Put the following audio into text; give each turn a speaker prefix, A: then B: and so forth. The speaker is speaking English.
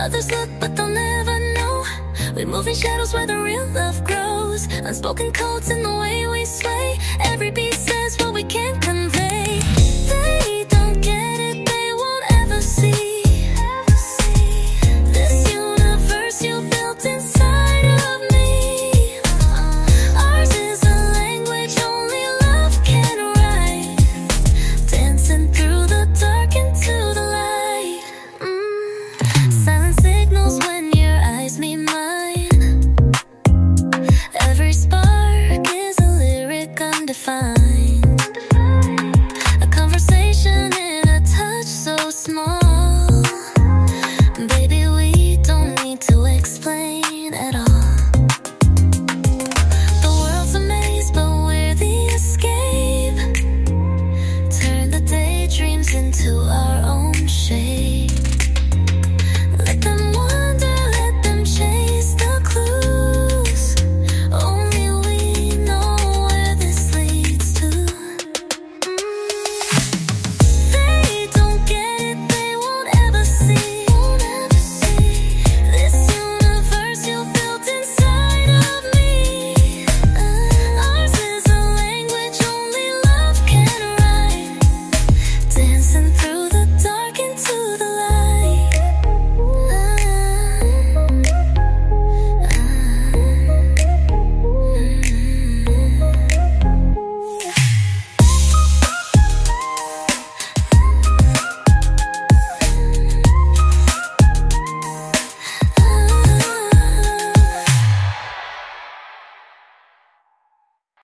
A: Others look, but they'll never know. We move in shadows where the real love grows. Unspoken codes in the way we sway. Every beat says what we can't convey.